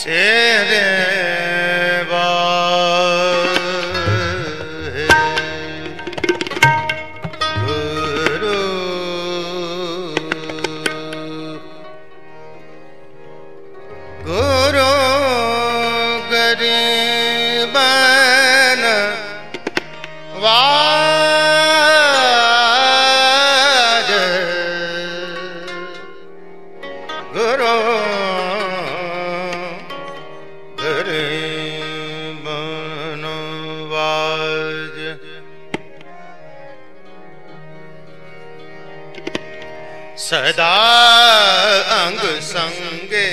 तेरे गुरु गुरु गरीबन वाज गुरु सदा अंग संगे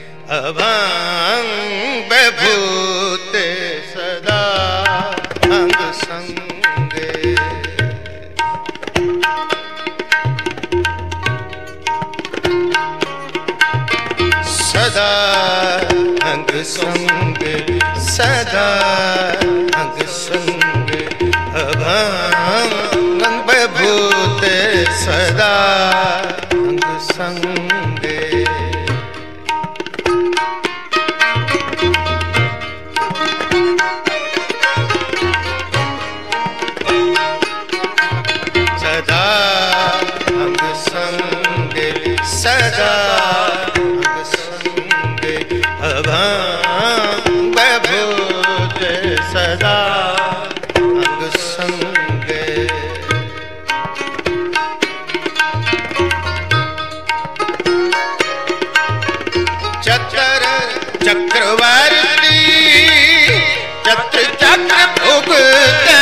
अभंग भूते सदा अंग संगे सदा अंग संगे सदा अंग संगे अभंग भूते सदा अंग संगे सदा अंग संगे सदा अंग संगे अभंग भूते सदा अंग संगे चक्रवर्ती चक्र चक्र भुगते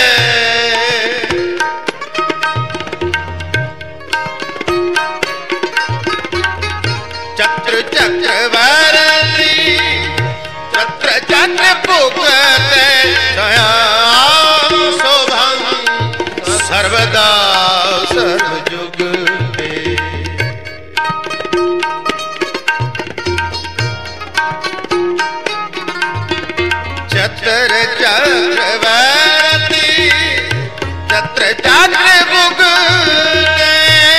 चक्र चक्रवर्ती चक्र चक्र भुगते दयाम शोभम सर्वदा सर्वयुग चत्र चक्रवर्ती चत्र चक्र भुगते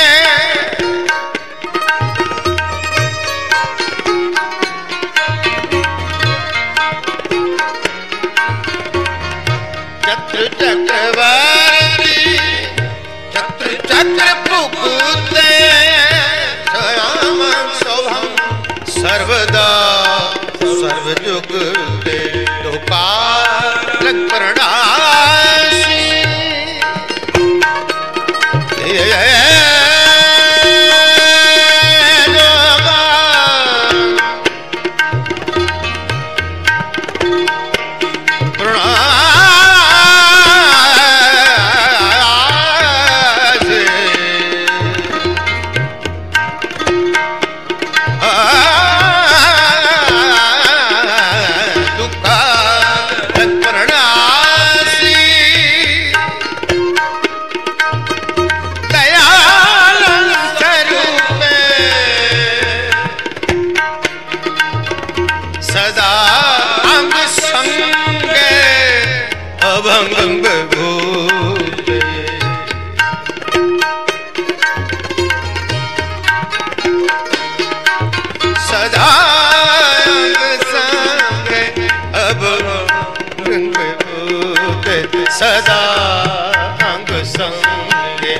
चत्र चक्रवर्ती चत्र चक्र भुगते दयामं शोभं सर्वदा सर्वयुग तो काल प्रणाशी सदा अंग संगे अभंग भूते सदा अंग संगे अभंग भूते सदा अंग संगे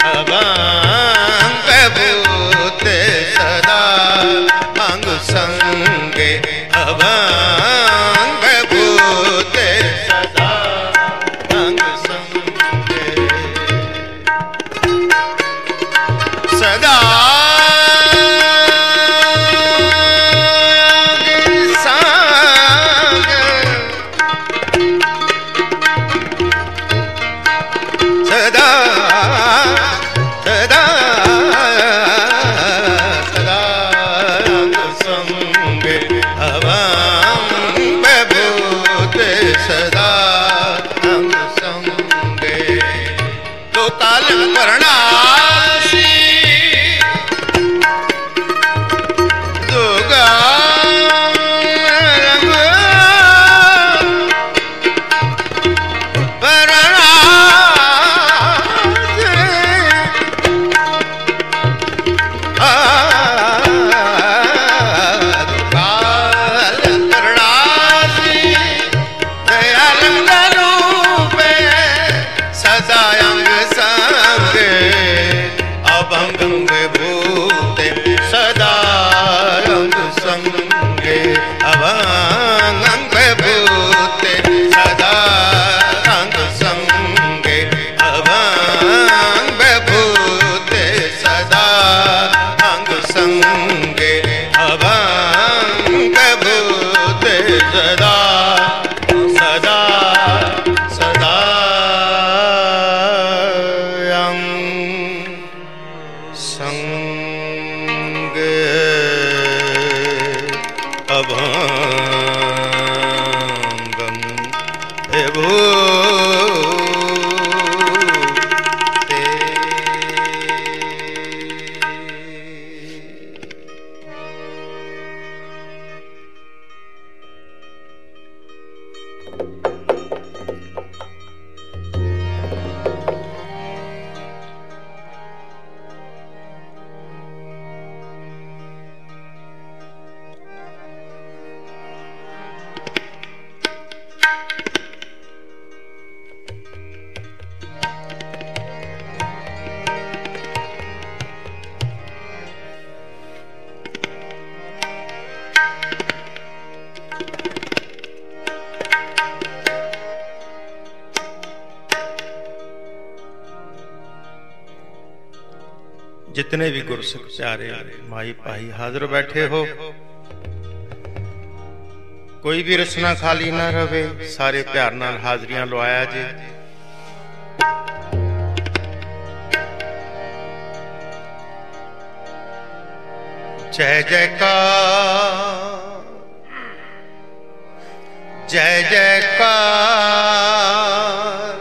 अभंग भूते सदा अंग संगे अभंग भूते सदा अंग अभंगं विभू जितने भी गुरसिख प्यारे माई भाई हाजिर बैठे हो, कोई भी रचना खाली ना रहे, सारे प्यार नाल हाजरियां लवाया जे। जय जयकार जय जयकार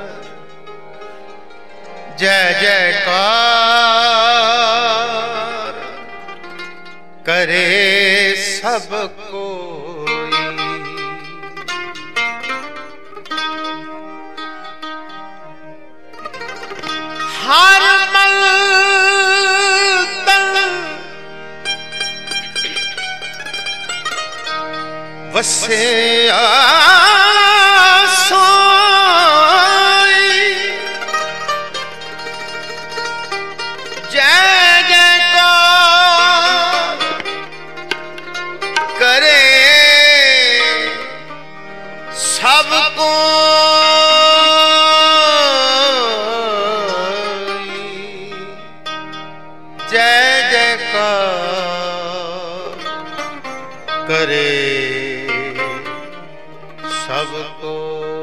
जय जयकार करे सब कोई। हर मल तन वसे सबको जय जयकार करे सबको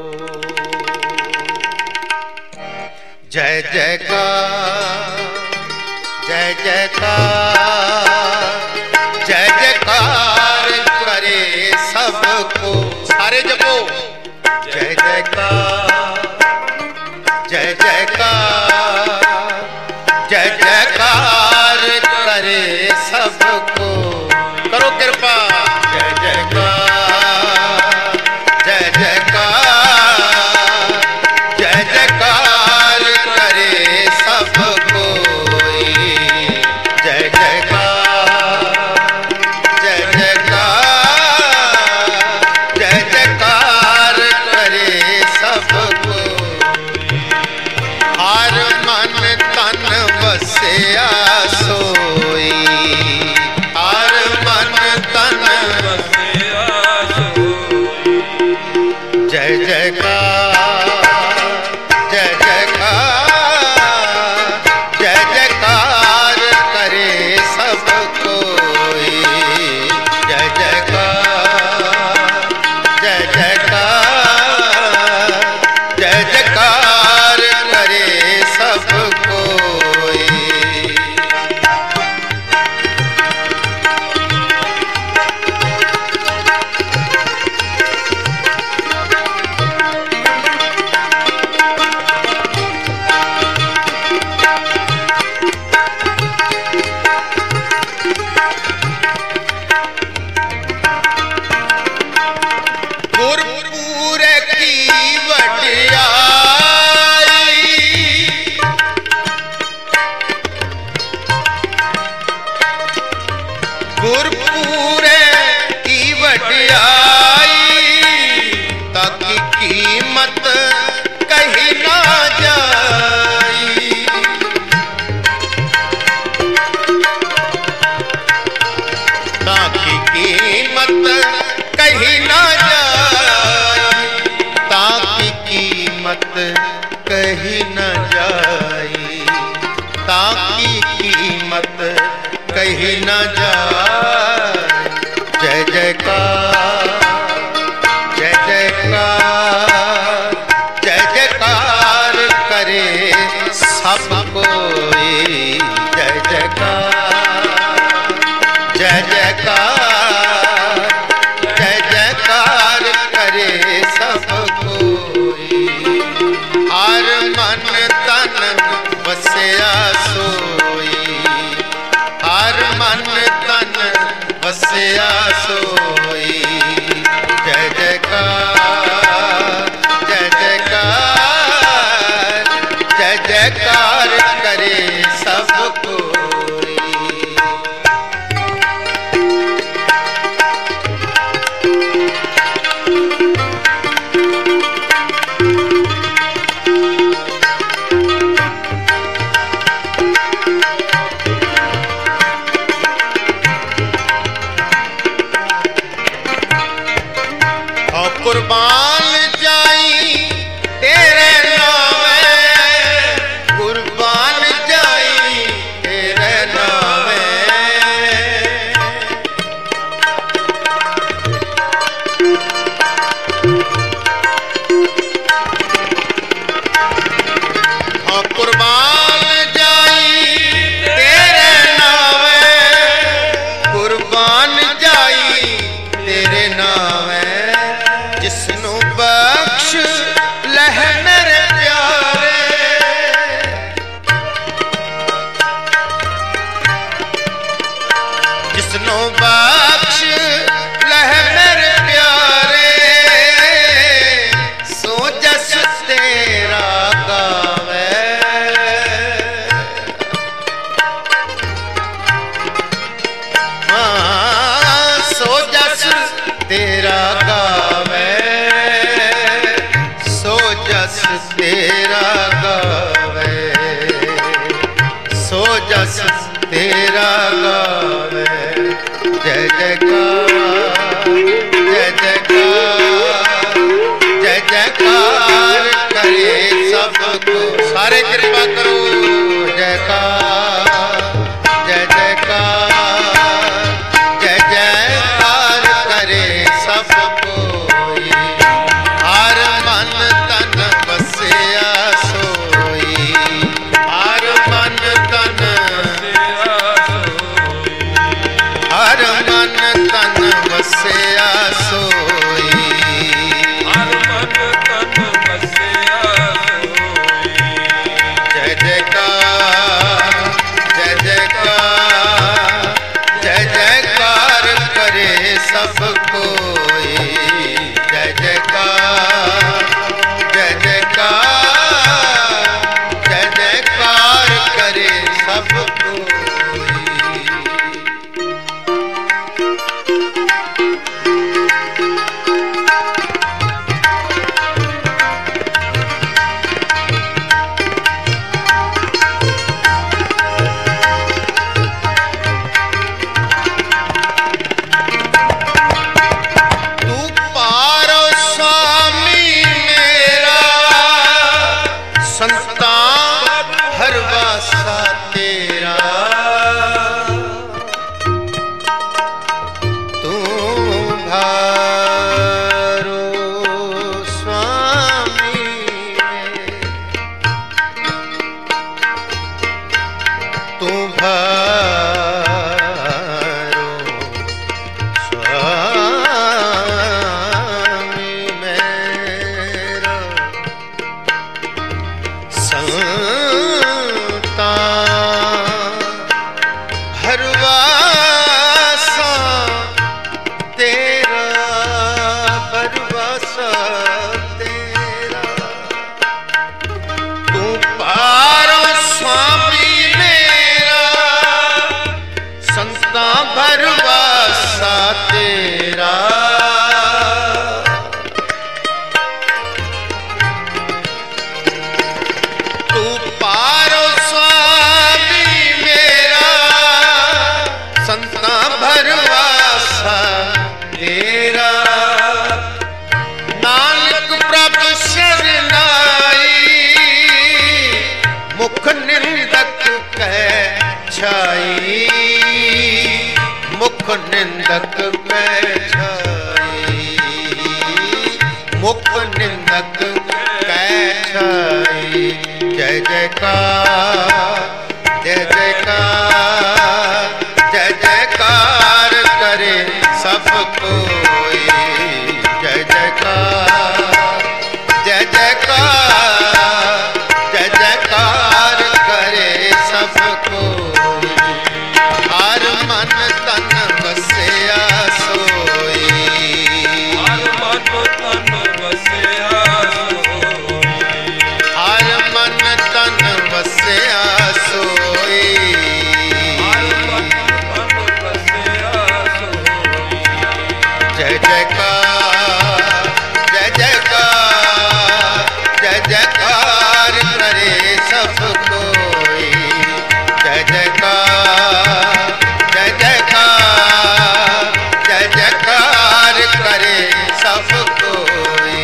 जय जयकार जय जयकार जय जयकार करे सबको। सारे जपो जय जयकार जय जयकार जय जयकार करे सबको। करो कृपा जय जयकार जय जयकार जय जयकार करे सबको। जय जयकार जय जयकार जय जयकार करे सबको। हर मन तन बसिया सोई, हर मन तन बसिया सोई। जय जयकार जय जयकार जय जयकार करे सब कोई। जय जयकार जय जयकार जय जयकार करे सब कोई। गुरपुर की वडियाई, गुरपुर की वडियाई ताकि कीमत कहीं ना जाई। ताकि कीमत कहीं ना जाई, ताकि कीमत कहीं न जाई, ताकि कीमत कहीं न जाए। जय जयकार जय जयकार जय जयकार करे सब कोई। जय जयकार जय जयकार सोई। जय जयकार जय जयकार जय जयकार करे सब कोई। कुर्बान जाई तेरे नामे, कुर्बान जाई तेरे नामे। हाँ कुर्बान जाई तेरे नामे, कुर्बान जाई तेरे नामे। जिसनू बख्श लह मेरे प्यारे, जिसनू बख्श लह मेरे प्यारे। सो जस तेरा गावे, हाँ सो जस तेरा गावे, तेरा गावे, सो जस तेरा गावे। जय जयकार जय जयकार जय जयकार करे सबको। सारे कृपा करो जयकार जय जयकार जय जयकार करे सबको। हर मन तन बसिया सोई, हर मन तन हर मन तन बसिया सोई, हर मन तन बसिया सोई। जय जयकार जय जयकार जय जयकार करे सब कोई। जय जयकार जय जयकार जय जयकार करे सब कोई। भरवासा तेरा, तू पारो स्वामी मेरा, संता भरवासा तेरा। नानक प्रभु शरनाई, मुख निंदक कह छाई, मुख निंदक कह छाई, मुख निंदक कह छाई। जय जयकार जय जयकार जय जयकार करे सब कोई। जय जयकार जय जयकार जय जयकार करे सब कोई। हर मन तन बसिया सो जयकार जय जयकार जय जयकार करे सब कोई। जय जयकार जय जयकार जय जयकार करे सब कोई।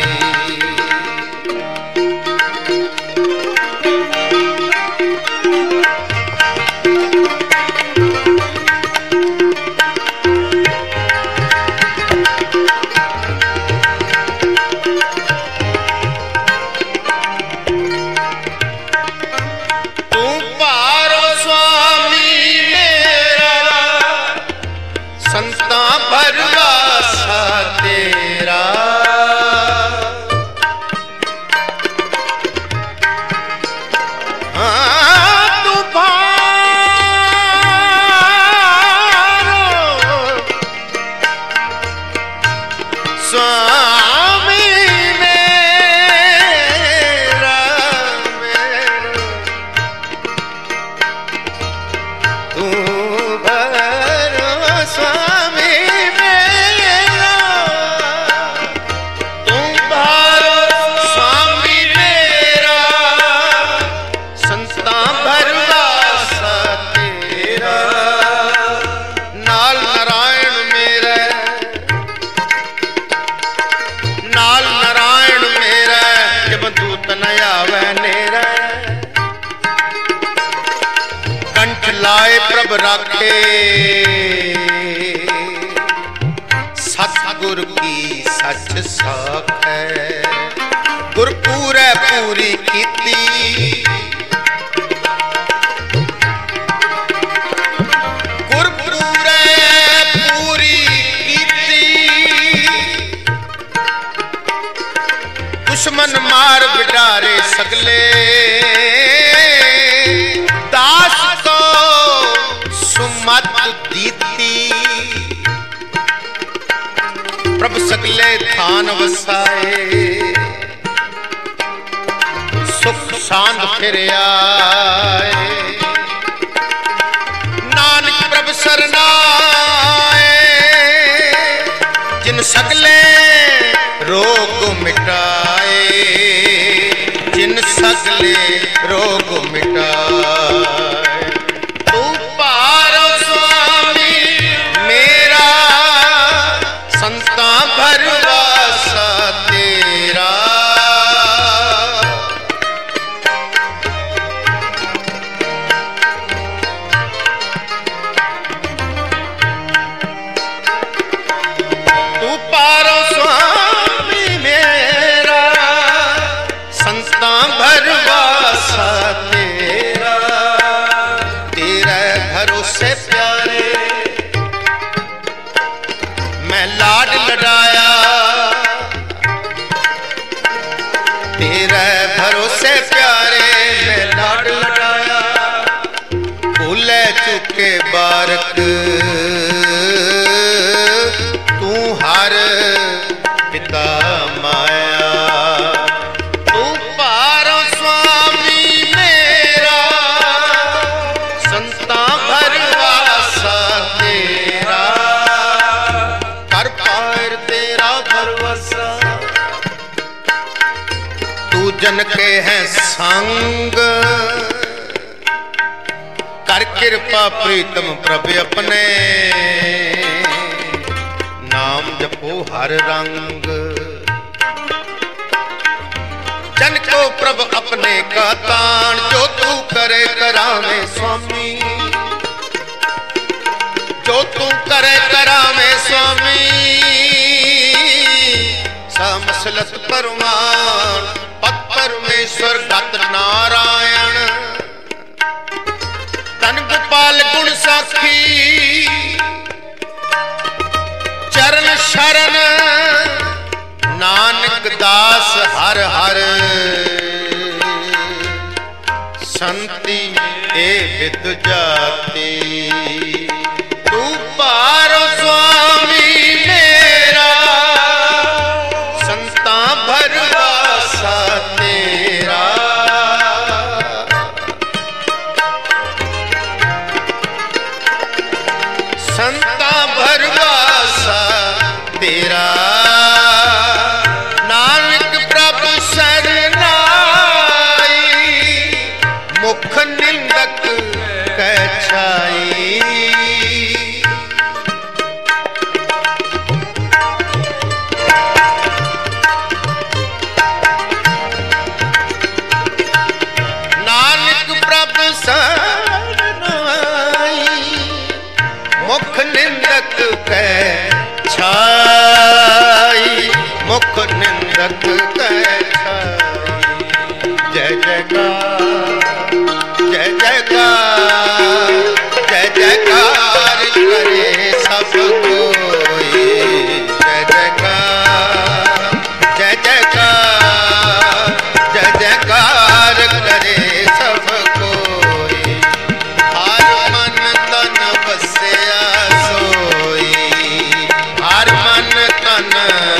संता भरवासा तेरा तू स्वामी मेरा तू स्वामी मेरा तुम भारो स्वामी मेरा संता भरवासा तेरा। नाल नारायण मेरा नाल नारायण मेरा जब दूत न आवे नेरा। कंठ लाए प्रभ राखे सतगुर की सच साख है। गुरपुरै पूरी कीती गुरपुरै पूरी कीती। दुश्मन मार बिडारे सगले दास को सुमत दीती। प्रभु सगले थान वसाए सुख शांत फिर आए। नानक प्रभु सरनाए जिन सगले रोग मिटाए जिन सगले रोग मिटाए। तू पारो स्वामी मेरा संता भरवासा तेरा। तू पारो स्वामी मेरा संता भरवासा तेरा। तेरे भरोसे प्यारे मैं लाड लड़ाया। तेरे भरोसे प्यारे मैं लाड लड़ाया। भूले चुके बारक तू हर पिता माया। तू पारो स्वामी मेरा संता भरवासा तेरा। कर पार तेरा भरवासा तू जन के है संग। कर कृपा प्रीतम प्रभु अपने नाम जपो हर रंग। जन को प्रभु अपने का तान जो तू करे करावे स्वामी। जो तू करे करावे स्वामी। समसलत परमान पद परमेश्वर गत नारायण। तन गोपाल गुण साखी चरण शरण नानक दास हर हर। संति ए विद जाती। तू पारो स्वामी मेरा संता भरवासा तेरा। संता भरवासा मेरा नानक प्रभु सरनाई मुख निंदक कह छाई नानक प्रभु सरनाई मुख निंदक कह छाई मुख निंदक कह छाई जय जयकार जय जयकार जय जयकार करे सब कोई जय जयकार जय जयकार जय जयकार करे सब कोई हर मन तन बसिया सोई हर मन तन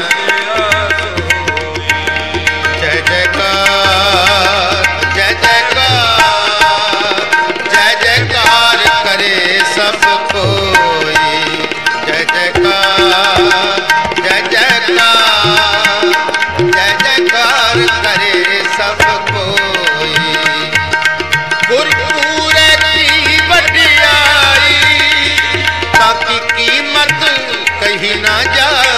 जय जयकार जय जयकार जय जयकार करे सब कोई जय जयकार जय जयकार जय जयकार करे सब कोई गुरपुरे की वडियाई ताकि कीमत कहीं ना जाए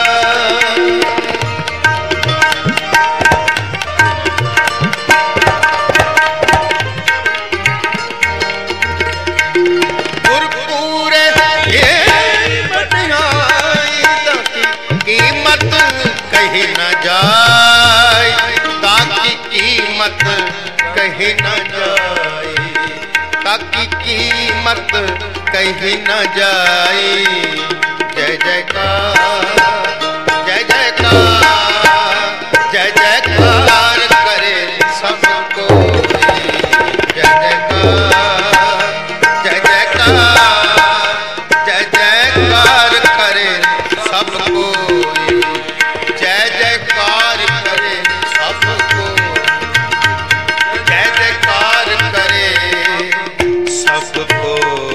गुरपुरे की वडियाई ताकि कीमत कहीं ना जाए ताकि कीमत कहीं न जाए ताकि कीमत कहीं न जाए जय जयकार जय जयकार जय जयकार करे सब कोई जय जयकार जय जयकार जय जयकार करे सब कोई जय जयकार करे सब कोई जय जयकार करे सबको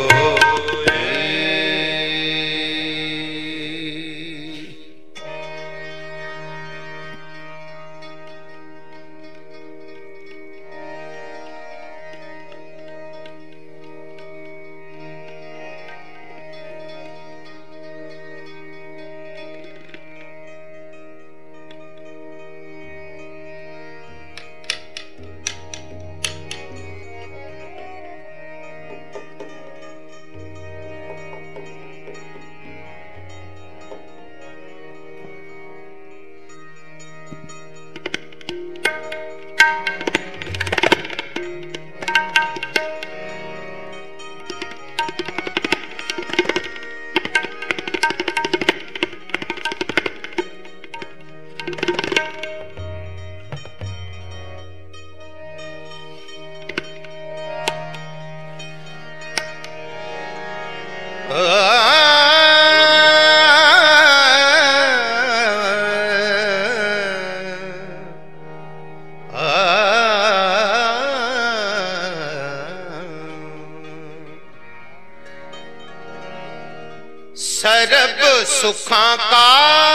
सर्ब सुखां का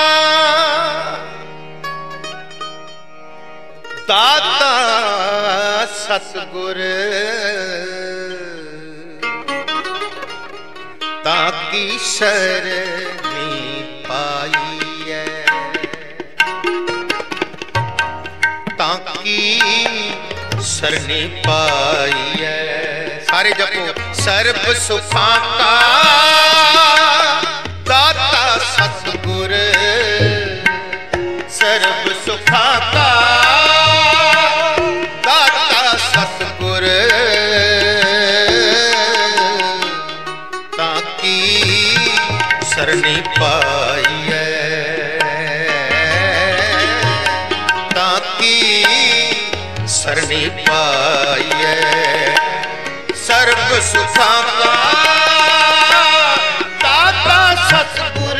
दाता सतगुर ताकी शरणी पाईए ताकी शरणी पाईए सारे जपो सर्ब सुखां का दाता सतगुर सर्ब सुखां का दाता सतगुर ताकी शरणी पाईए ताकी शरणी पाईए सर्ब सुखां का दाता सतगुर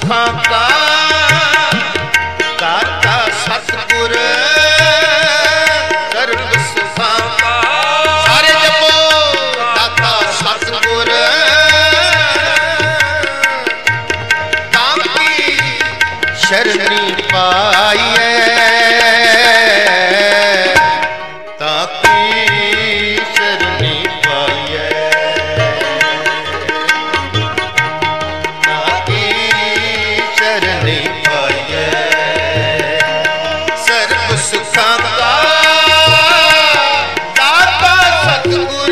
सुखां का दाता सतगुर सर्व सुखां का। सारे जपो दाता सतगुर ताकी शरणी पाइए ताकी शरणी पाइए ताकी शरणी पाइए सर्व सुखां का दाता सतगुर।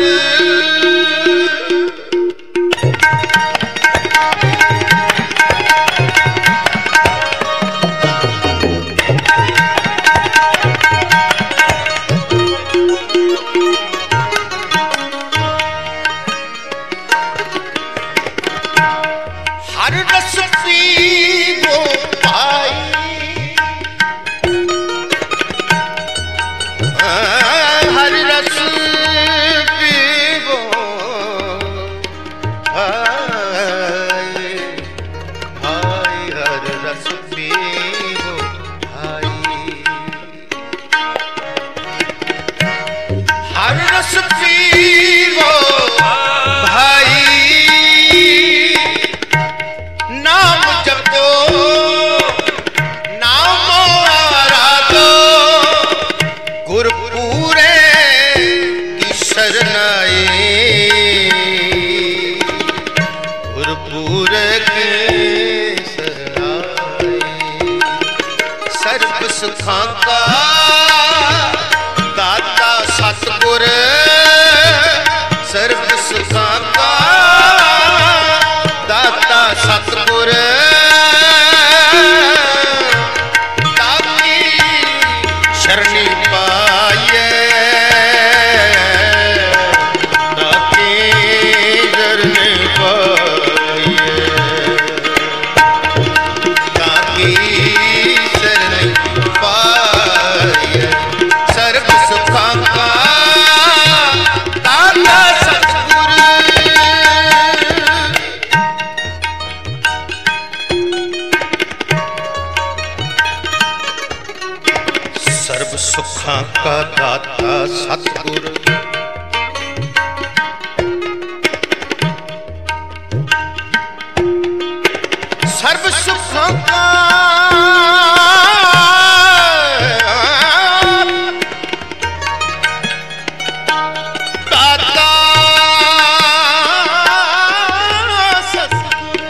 हर रस पीवो भाई हर रस पीवो भाई भाई हर रस पीवो भाई हर रस पीवो भाई नाम जपो नाम आराधो गुर पूरे की शरणाई गुर पूरे की शरणाई सर्व सुखां का दाता सतगुर सर्व सुखां का दाता सतगुर ताकी शरणी पाइए ताकी शरणी पाइए ताकी शरणी पाइए सर्व सुखां का दाता सतगुर। सर्व सुखां का दाता सतगुर सर्व सुखां का दाता सतगुर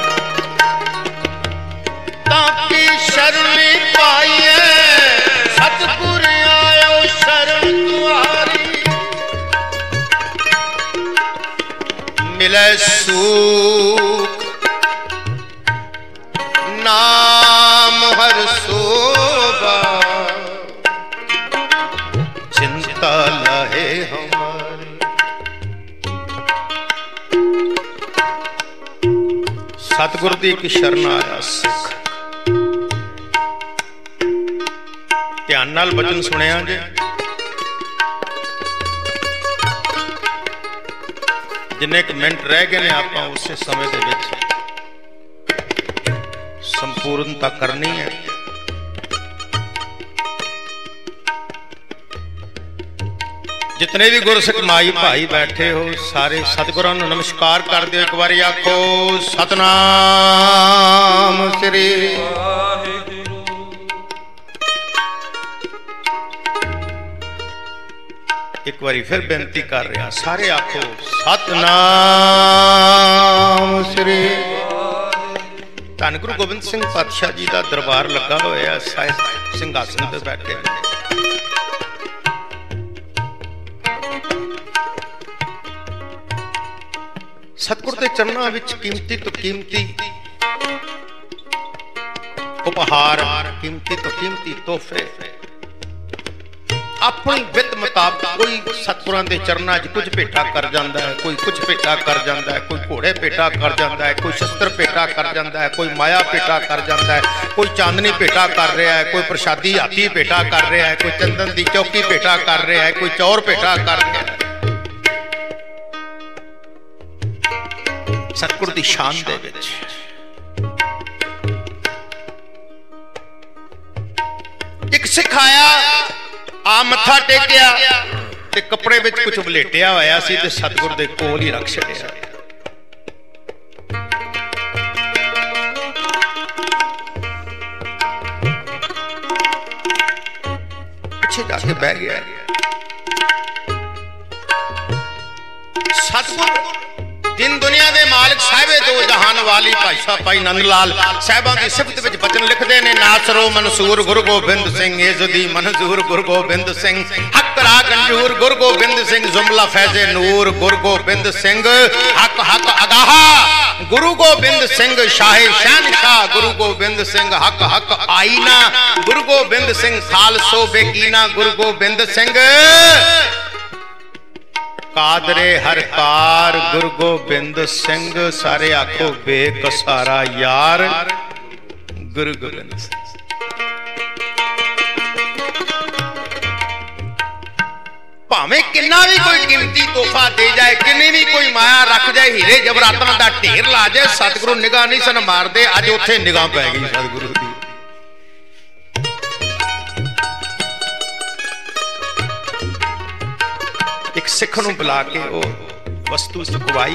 ताकी शरणी पाइए सतगुर आयो शरण तुम्हारी मिले सुख नाम हर शोभा चिंता लहे हमारी। सतगुर दी की शरण आया सिख ध्यान नाल बचन सुनिया जे जिन्ने क मिनट रह गए ने आप उस समय दे विच संपूर्णता करनी है। जितने भी गुरसिख माई भाई बैठे हो सारे सतगुरां नूं नमस्कार कर दिओ। एक बारी आखो सतनाम श्री वाहिगुरू। एक बारी फिर बेनती कर रहा सारे आखो सतनाम श्री। धन गुरु गोबिंद सिंह पातशाह जी का दरबार लगा होया सिंघासन पे बैठे। सतगुर के चरणों विच कीमती तो कीमती उपहार कीमती तो कीमती तोहफे अपनी वित मुताबिक कोई सतगुरां दे चरणों च कुछ भेटा कर जाता है, कोई कुछ भेटा कर जाता है, कोई घोड़े भेटा कर जाता है, कोई शस्त्र भेटा कर जाता है, कोई माया भेटा कर जाता है, कोई चांदनी भेटा कर रहा है, कोई प्रसादी हाथी भेटा कर रहा है, कोई चंदन की चौकी भेटा कर रहा है, कोई चौर भेटा कर रहा है। सतगुर की शान दे विच दिखाया आ मत्था टेकिया ते कपड़े विच कुछ वलेटिया होया सी ते सतगुर दे कोल ही रख छड़िया। पिछे जाके बह गया। सतगुर दिन दुनिया दे मालिक साहिबे दो जहान वाली भाई भाई नंद लाल साहिबां दी सिफत विच बचन लिखदे ने। नासरो मंसूर गुरु गोबिंद सिंह इज़दी मंजूर गुरु गोबिंद सिंह हक रा गंजूर गुरु गोबिंद सिंह जुमला फैज़े नूर गुरु गोबिंद सिंह हक हक अगाहा गुरु गोबिंद सिंह शाहे शहनशाह गुरु गोबिंद सिंह हक हक आईना गुरु गोबिंद सिंह खालसो बेकीना गुरु गोबिंद सिंह कादरे हर कार गुरु गोबिंद सिंह सारे आखो बेकसारा यार गुरु गोबिंद सिंह। भावें किन्ना भी कोई कीमती तोहफा दे जाए, किन्नी भी कोई माया रख जाए, हीरे जवरातां दा ढेर ला जाए, सतगुरु निगाह नहीं सन मारदे। अज उत्थे निगाह पै गई सतगुरु दी। एक सिख नूं बुला के वो वस्तु चुकवाई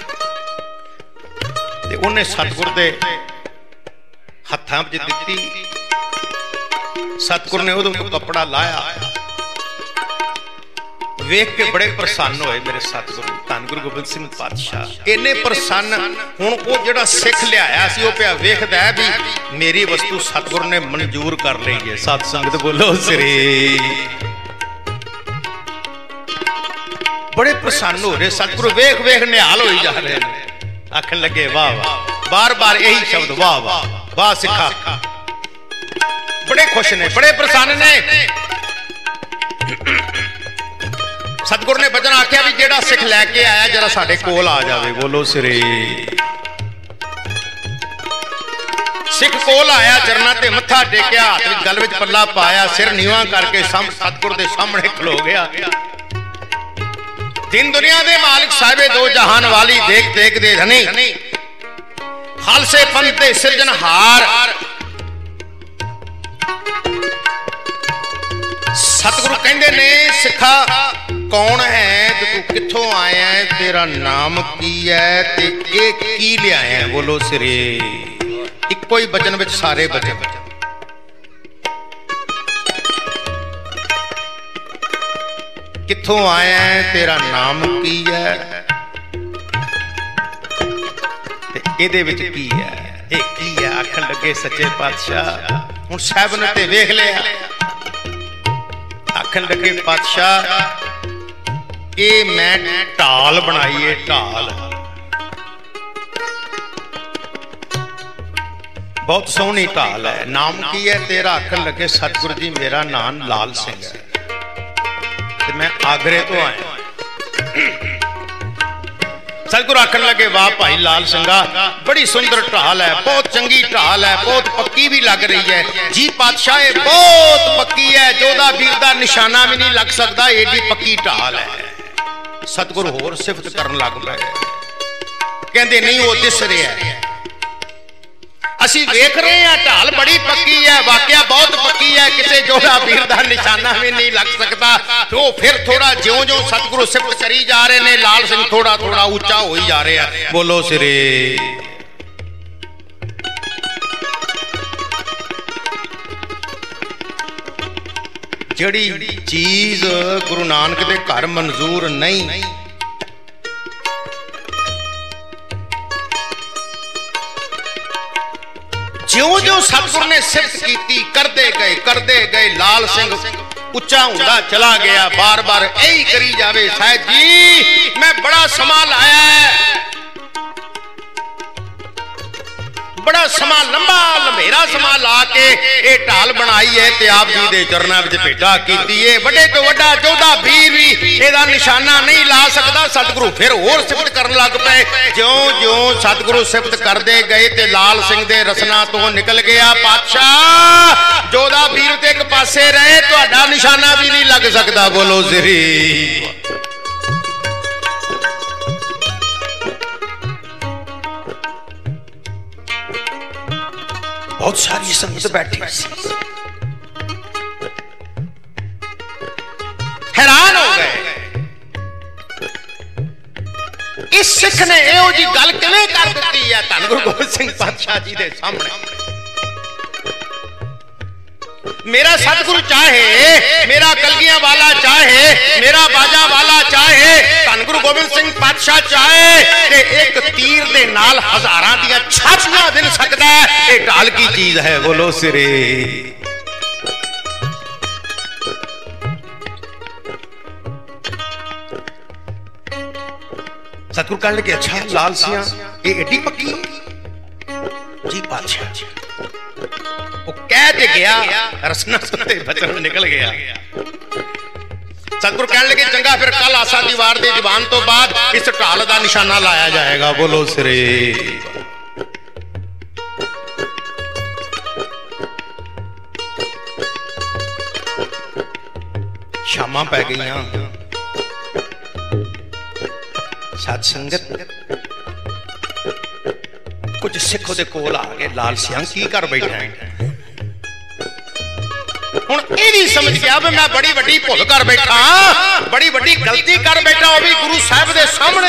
ते उन्हें सतगुर दे हत्थां विच दित्ती। सतगुर ने उहदे तो कपड़ा लाया, वेख के बड़े प्रसन्न होए मेरे सतगुरु धन गुरु गोबिंद सिंह पातशाह। इन्ने प्रसन्न हुण वो जिहड़ा सिख लिआया सी वो पिया वेखदा है भी मेरी वस्तु सतगुर ने मंजूर कर लई है। सत संगत बोलो श्री। बड़े प्रसन्न हो रहे सतगुरु, वेख वेख निहाल होई जा रहे हैं। आखन लगे वाह वाह, बार बार यही शब्द वाह वाह वाह सिखा। बड़े खुश ने, बड़े प्रसन्न ने। सतगुरु ने बचन आख्या भी जेड़ा सिख लैके आया जरा साडे कोल आ जावे। बोलो श्री। सिख कोल आया, चरना ते मत्था टेकिया, हाथ विच गल विच पल्ला पाया, सिर नीवां करके सतगुरु दे सामने खलो गया। दिन दुनिया दे मालिक साहिबे दो जहान वाली देख देख दे धनी खालसे पंथ दे सिरजनहार सतगुरु कहंदे ने सिखा कौन है ते तू कित्थों आया है, तेरा नाम की है ते ये की लिआया है। बोलो श्री। इक्को ही बचन विच सारे बचन। कित्थों आया है, तेरा नाम की है ते इहदे विच की है, ये की है। आखन लगे सच्चे पातशाह हुण साहिब ने ते वेख लिया। आखन लगे पातशाह ये मैं ढाल बनाई है, ढाल बहुत सोहनी ढाल है। नाम की है तेरा? आखन लगे सतगुरु जी मेरा नाम लाल सिंह है, मैं आगरे तो आया। सतगुरु आखन लगे वाह भाई लाल सिंगा, बड़ी सुंदर ढाल है, बहुत चंगी ढाल है, बहुत पक्की भी लग रही है। जी पातशाह बहुत पक्की है, जोधा वीर दा निशाना भी नहीं लग सकता, एडी पक्की ढाल है। सतगुरु होर सिफत करन लग पे, कहंदे नहीं वो दिस रहा है, असी वेख रहे हैं ढाल बड़ी पक्की है, वाकया बहुत पक्की है, किसी जोधा वीर दा निशाना भी नहीं लग सकता। तो फिर थोड़ा ज्यों ज्यों सतगुरु सिफत करी जा रहे ने, लाल सिंह थोड़ा थोड़ा ऊंचा हो ही जा रहा है। बोलो श्री। जड़ी चीज गुरु नानक दे घर मंजूर नहीं, ज्यों ज्यों सतगुरु ने सिफत की करते गए लाल सिंह उच्चा हुंदा चला गया। बार बार यही करी जावे साहिब जी मैं बड़ा समा लाया है, बड़ा समा लंबा लंबेरा समा ला के ये ढाल बनाई है ते आप जी दे चरनां विच भेटा कीती है। बड़े तो वड्डा जोधा वीर भी इहदा निशाना नहीं ला सकता। सतगुरु फिर होर सिफत करन लग पे। ज्यों ज्यों सतगुरु सिफत करते गए ते लाल सिंह दे रसना तो निकल गया पातशाह जोधा वीर ते एक पासे रहे, तुहाडा निशाना भी नहीं लग सकता। बोलो श्री। बहुत सारी संगत बैठी, इस सिख ने इहो जी गल किवें कर दित्ती है धन गुरु गोबिंद सिंह पातशाह जी दे सामने। मेरा सतगुरु चाहे, मेरा कलगियां वाला चाहे, मेरा बाजा वाला चाहे, धन गुरु गोबिंद सिंह पातशाह चाहे ते एक तीर दे नाल हजारां दियां छातियां विन सकदा है। ये ढाल की चीज है, बोलो सिरे। सतगुरु कहने लगे अच्छा लाल सियां ये एडी पक्की जी पातशाह वो कह ते गया, रसना सुनते बचन निकल गया। सतगुरु कहने लगे चंगा फिर कल आसा दीवार दे जवान तो बाद इस ढाल का निशाना लाया जाएगा, बोलो सिरे। शामां पै गईयां, सत संगत कुछ सिख उहदे कोल आ गए, लाल सियां की कर बैठा है। हुण ये भी समझ गया भी मैं बड़ी वड्डी भुल कर बैठा, बड़ी वड्डी गलती कर बैठा, वो भी गुरु साहब दे सामने।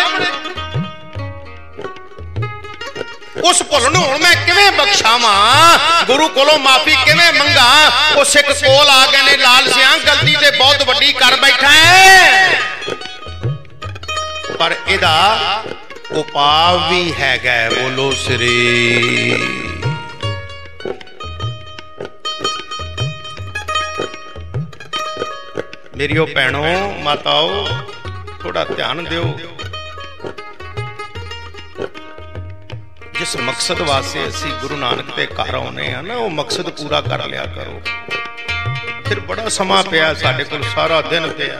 उस भुल नूं हुण मैं किवें बख्शावां, गुरु कोलों माफी किवें मंगा। वो सिख कोल आ गए ने, लाल सियां गलती ते बहुत वड्डी कर बैठा है, पर इहदा उपाय भी हैगा, बोलो श्री। मेरियो भैनों माताओ थोड़ा ध्यान दियो, जिस मकसद वास्ते असी गुरु नानक दे घर आउणे आ ना, वो मकसद पूरा कर लिया करो। फिर बड़ा समा पिया साडे कोल, सारा दिन पिया।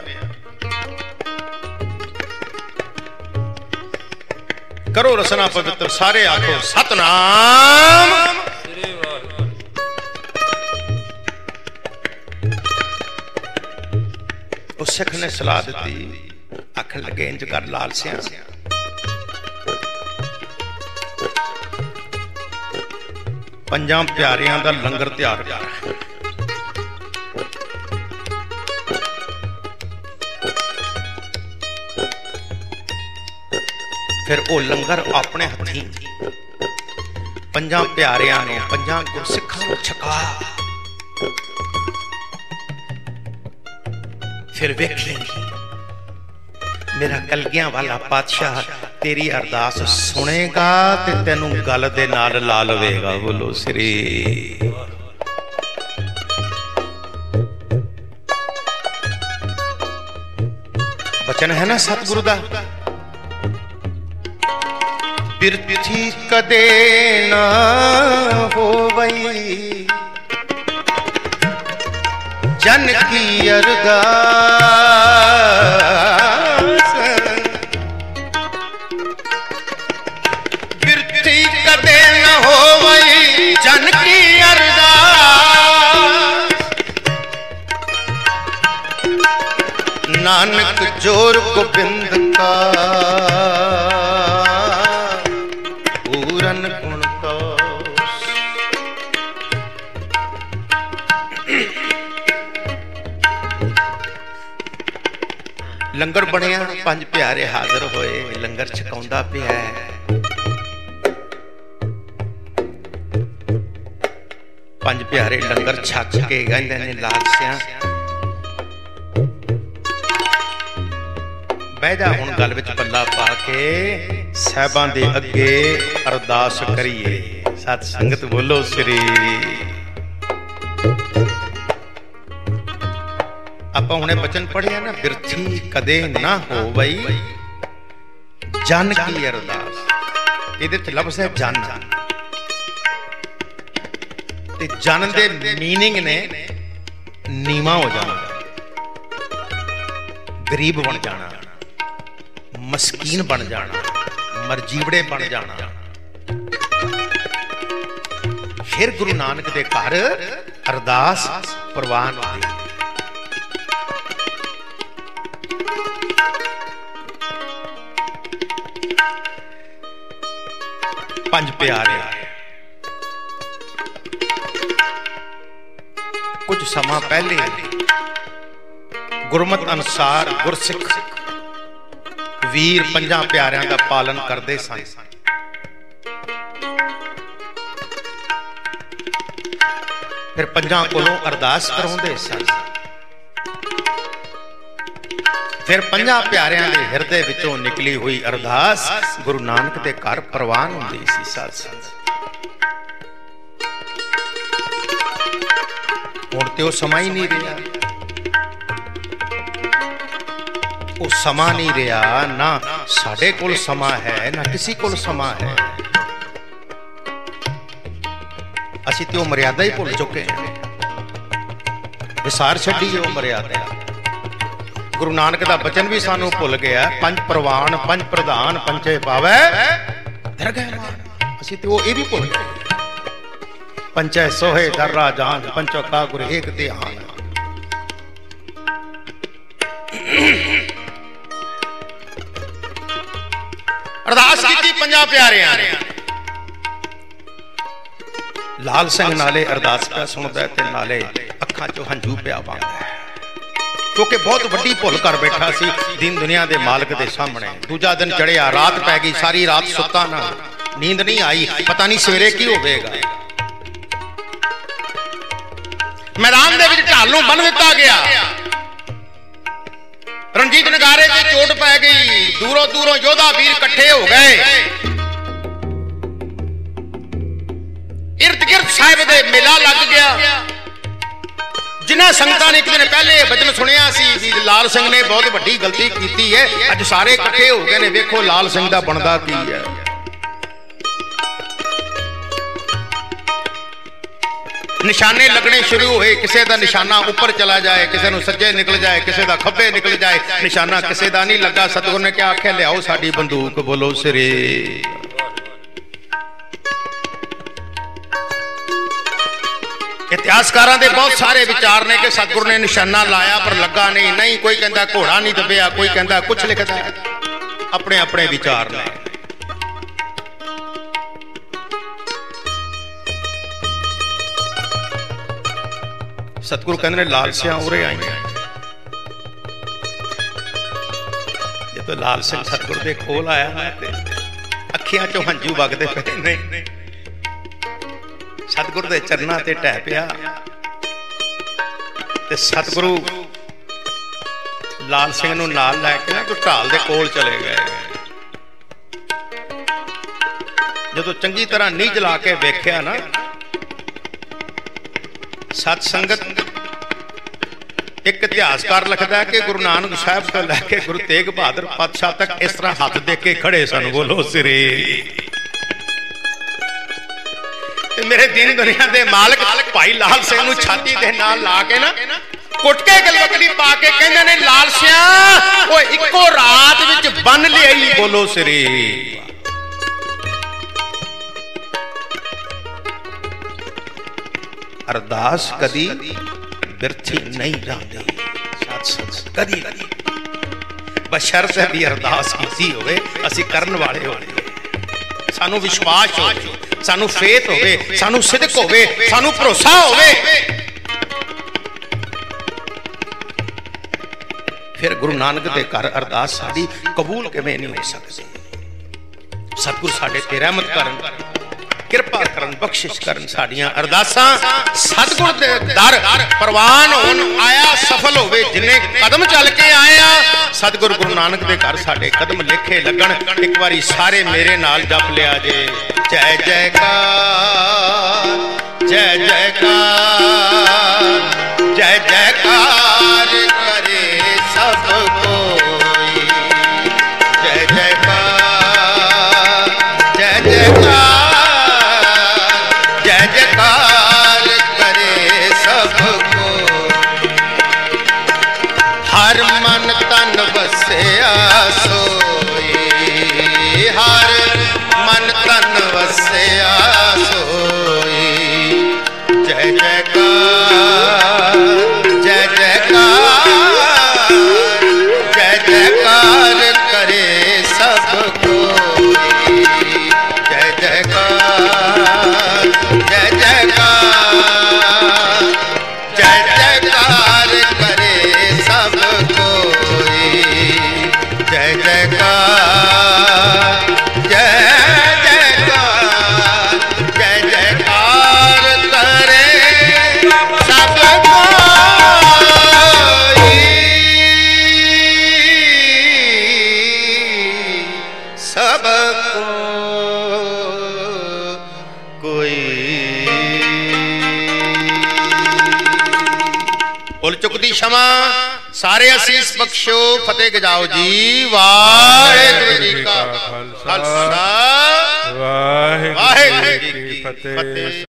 करो रसना पवित्र, सारे आखो सतनाम। उस सिख ने सलाह दी, आखन लगे इंज कर लाल सियां, पंजां प्यारियां दा लंगर तैयार कर। फिर वो लंगर अपने हथी पंजां प्यारियां ने, पंजां गुरसिखां नूं छका। फिर वेखी मेरा कलगियां वाला पातशाह तेरी अरदास सुनेगा ते तेनू गल दे नाल ला लवेगा, बोलो श्री। बचन है ना सतगुरु दा, बिरथी कदे ना होवई जन की अरदास, बिरथी कदे न होवई जन की अरदास। नानक जोर गोबिंद का पूरन गुण तो। लंगर बनिया, पंज प्यारे हाजिर होए, लंगर छकाउंदा पिया। पंज प्यारे लंगर छक के कहंदे ने लाल सियां बह जा, हुण गल विच पल्ला पा के साहिबां दे अगे अरदास करिए। सत संगत बोलो श्री। आपां हुणे बचन पढ़िया ना, बिरथी कदे ना होवई जन की अरदास। इहदे च लफ्ज़ है जन, ते जन दे मीनिंग ने नीवा हो जाना, गरीब बन जाना, मस्कीन बन जाना, मरजीवड़े बन जाना। फिर गुरु नानक दे घर अरदास प्रवान होती। पंज प्यारे कुछ समा पहले गुरमत अनुसार गुरसिख वीर पंजां प्यारिਆਂ ਦਾ पालन करते सन। फिर पंजां कोलों अरदास कराउंदे सन। फिर पंजां प्यारिਆਂ ਦੇ ਹਿਰਦੇ ਵਿੱਚੋਂ निकली हुई अरदास गुरु नानक के घर प्रवान हुंदी सी। साध संगत हुण ते वो समा ही नहीं रहा, वो समा नहीं रहा, ना साडे कोल समा है ना किसी कोल समा है। असीं ते वो मर्यादा ही भुल चुके हैं, विसार छड्डी वो मर्यादा। गुरु नानक दा बचन भी सानू भुल गया, पंज प्रवान पंज प्रधान पंचे पावै दरगह मान। असीं ते वो ये भी भुल गए, पंचै सोहे दर्रा जान पंचो का गुरु एक ध्यान। अरदास कीती पंजां प्यारिਆਂ ने। लाल सिंह नाले अरदास पिया सुनदा ते नाले अखां चों हंझू पिया वगदा है, क्योंकि बहुत वड्डी भुल कर बैठा सी दीन दुनिया के मालिक के सामने। दूजा दिन चढ़िया, रात पै गई, सारी रात सुता ना, नींद नहीं आई, पता नहीं सवेरे की होवेगा। मैदान दे विच ढाल नूं बन दिता गया, रणजीत नगारे च चोट पै गई, दूरों दूरों योधा वीर इकट्ठे हो गए। इर्द गिर्द साहिब दे मेला लग गया। जिन्हां संगतां ने एक दिन पहले वचन सुनिया सी भी लाल सिंह ने बहुत वड्डी गलती की है, अज सारे इकट्ठे हो गए ने, वेखो लाल सिंह दा बनदा की है। निशाने लगने शुरू हुए, किसी का निशाना ऊपर चला जाए, किसी को सज्जे निकल जाए, किसी का खब्बे निकल जाए, निशाना किसी का नहीं लगा। सतगुर ने क्या आख्या, लियाओ साडी बंदूक, बोलो सिरे। इतिहासकारां दे बहुत सारे विचार ने कि सतगुर ने निशाना लाया पर लगा नहीं। नहीं, कोई कहता घोड़ा नहीं दबिया, कोई कहता कुछ लिखता है, अपने अपने विचार ने। सतगुरु कहते लाल सिंह उरे आई। जो तो लाल सिंह सतगुरु के कोल आया ना, अखियां चों हंझू वगदे पे ने, सतगुरु के चरनां ते ढह पिया ते सतगुरु लाल सिंह नूं नाल लैके ना ढाल दे कोल चले गए। जदों चंगी तरह नींह जला के वेख्या ना, सत संगत, एक इतिहासकार लिखता है कि गुरु नानक साहब को लैके गुरु तेग बहादुर पातशाह तक इस तरह हाथ दे के खड़े सन, बोलो सिरे। मेरे दीन दुनिया के मालिक भाई लाल सिंह नूं छाती दे नाल ला के ना कुट के गलवकड़ी पा के कहंदे ने, लाल सिंह वो इको रात विच बन लियाई, बोलो सिरे। अरदास कदी बिरथी नहीं जाती, कदी बशर्ते भी अरदास की होवे, असी करन वाले होवे, सानू विश्वास होवे, सानू फेथ होवे, सानू सिदक होवे, सानू भरोसा होवे। फिर गुरु नानक दे घर अरदास साडी कबूल किवें नहीं हो सकदी। सतगुरु साडे ते रहमत करन, कृपा करन, बख्शिश करन, साडियां अरदासां सतगुर दे दर प्रवान होन, आया सफल होवे। जिन्ने कदम चल के आए आ, सतगुरु गुरु नानक दे घर साडे कदम लेखे लगन। एक बारी सारे मेरे नाल जप लिया जे, जय जयकार, जय जयकार, जय जयकार करे सब कोई, जय जयकार, जय जयकार, जय जयकार करे सबको। हर मन तन वसिया सोई, हर मन तन वसिया सोई, जय जयकार, जय जयकार, जय क्षमा, सारे असीस बख्शो, फतेह गजाओ जी। वाहेगुरु जी का खालसा, वाहेगुरु जी की फतेह।